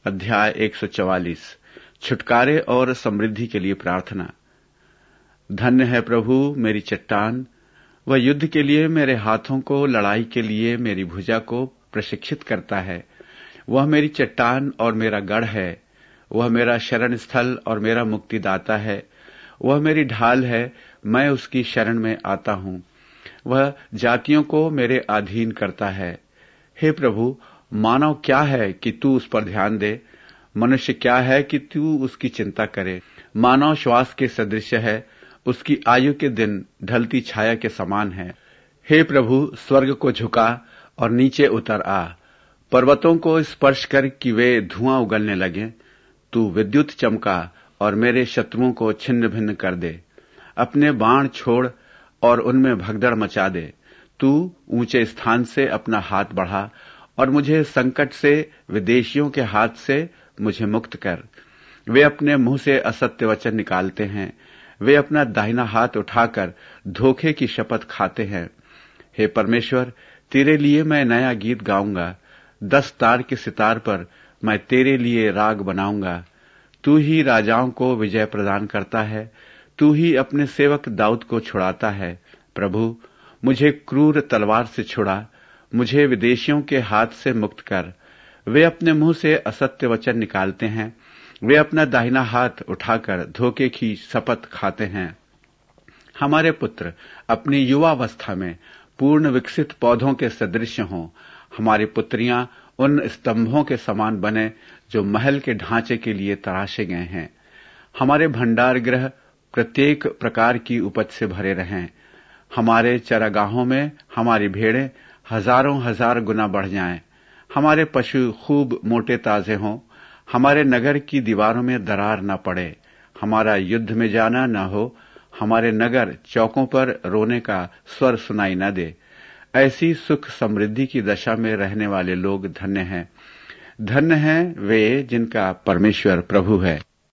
अध्याय 144 छुटकारे और समृद्धि के लिए प्रार्थना। धन्य है प्रभु मेरी चट्टान, वह युद्ध के लिए मेरे हाथों को, लड़ाई के लिए मेरी भुजा को प्रशिक्षित करता है। वह मेरी चट्टान और मेरा गढ़ है, वह मेरा शरण स्थल और मेरा मुक्तिदाता है। वह मेरी ढाल है, मैं उसकी शरण में आता हूं। वह जातियों को मेरे अधीन करता है। हे प्रभु, मानव क्या है कि तू उस पर ध्यान दे, मनुष्य क्या है कि तू उसकी चिंता करे। मानव श्वास के सदृश है, उसकी आयु के दिन ढलती छाया के समान है। हे प्रभु, स्वर्ग को झुका और नीचे उतर आ, पर्वतों को स्पर्श कर कि वे धुआं उगलने लगे। तू विद्युत चमका और मेरे शत्रुओं को छिन्न भिन्न कर दे। अपने बाण छोड़ और उनमें भगदड़ मचा दे। तू ऊंचे स्थान से अपना हाथ बढ़ा और मुझे संकट से, विदेशियों के हाथ से मुझे मुक्त कर। वे अपने मुंह से असत्य वचन निकालते हैं, वे अपना दाहिना हाथ उठाकर धोखे की शपथ खाते हैं। हे परमेश्वर, तेरे लिए मैं नया गीत गाऊंगा, 10 तार के सितार पर मैं तेरे लिए राग बनाऊंगा। तू ही राजाओं को विजय प्रदान करता है, तू ही अपने सेवक दाऊद को छुड़ाता है। प्रभु, मुझे क्रूर तलवार से छुड़ा, मुझे विदेशियों के हाथ से मुक्त कर। वे अपने मुंह से असत्य वचन निकालते हैं, वे अपना दाहिना हाथ उठाकर धोखे की शपथ खाते हैं। हमारे पुत्र अपनी युवावस्था में पूर्ण विकसित पौधों के सदृश हों। हमारी पुत्रियां उन स्तंभों के समान बने जो महल के ढांचे के लिए तराशे गए हैं। हमारे भंडार गृह प्रत्येक प्रकार की उपज से भरे रहें। हमारे चरागाहों में हमारी भेड़ें हजारों हजार गुना बढ़ जाएं। हमारे पशु खूब मोटे ताजे हों। हमारे नगर की दीवारों में दरार न पड़े। हमारा युद्ध में जाना न हो। हमारे नगर चौकों पर रोने का स्वर सुनाई न दे। ऐसी सुख समृद्धि की दशा में रहने वाले लोग धन्य हैं। धन्य हैं वे जिनका परमेश्वर प्रभु है।